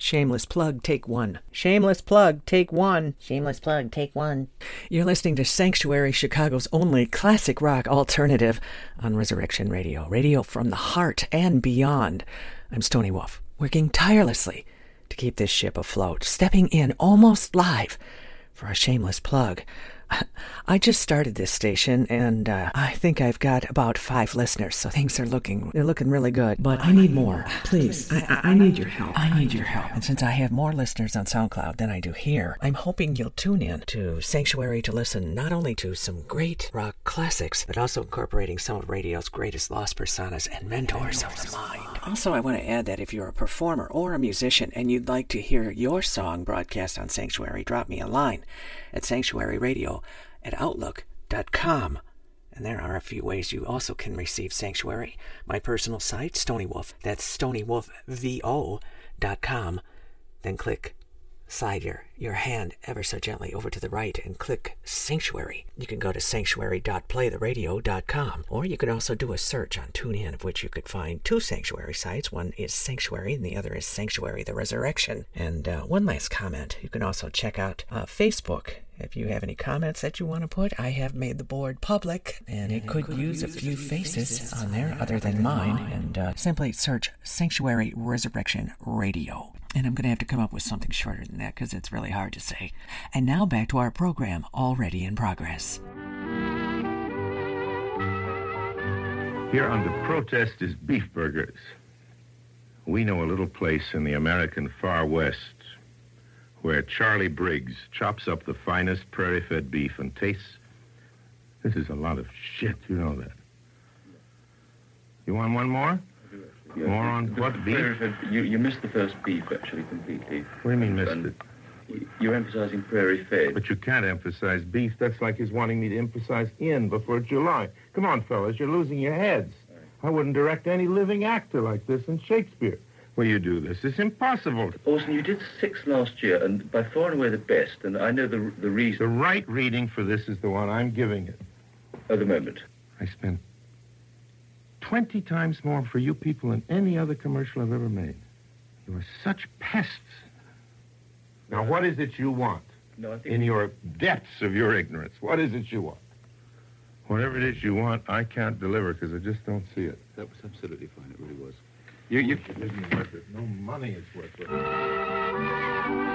Shameless plug, take one. Shameless plug, take one. Shameless plug, take one. You're listening to Sanctuary, Chicago's only classic rock alternative on Resurrection Radio. Radio from the heart and beyond. I'm Stony Wolf, working tirelessly to keep this ship afloat, stepping in almost live for a shameless plug. I just started this station, and I think I've got about 5 listeners, so things are looking really good. But I need more. Please, I need your help. I need your help. And since I have more listeners on SoundCloud than I do here, I'm hoping you'll tune in to Sanctuary to listen not only to some great rock classics, but also incorporating some of radio's greatest lost personas and mentors of the mind. Also, I want to add that if you're a performer or a musician and you'd like to hear your song broadcast on Sanctuary, drop me a line at sanctuaryradio@outlook.com. And there are a few ways you also can receive Sanctuary. My personal site, Stony Wolf, that's StonyWolfVO.com. Then slide your hand ever so gently over to the right and click Sanctuary. You can go to sanctuary.playtheradio.com, or you can also do a search on TuneIn, of which you could find 2 Sanctuary sites. One is Sanctuary and the other is Sanctuary the Resurrection. And one last comment, you can also check out Facebook. If you have any comments that you want to put, I have made the board public, and it could use a few faces on there other than mine. And simply search Sanctuary Resurrection Radio. And I'm going to have to come up with something shorter than that because it's really hard to say. And now back to our program, already in progress. Here under protest is Beef Burgers. We know a little place in the American far west where Charlie Briggs chops up the finest prairie-fed beef and tastes. This is a lot of shit, you know that. You want one more? Yeah, more on what, beef? You missed the first beef, actually, completely. What do you mean, missed it? You're emphasizing prairie-fed. But you can't emphasize beef. That's like he's wanting me to emphasize in before July. Come on, fellas, you're losing your heads. I wouldn't direct any living actor like this in Shakespeare. Will you do this? It's impossible. Orson, you did 6 last year, and by far and away the best, and I know the reason. The right reading for this is the one I'm giving it. At the moment. I spent 20 times more for you people than any other commercial I've ever made. You are such pests. Now, what is it you want? No, I think... In your depths of your ignorance, what is it you want? Whatever it is you want, I can't deliver because I just don't see it. That was absolutely fine. It really was. It isn't worth it. No money is worth it.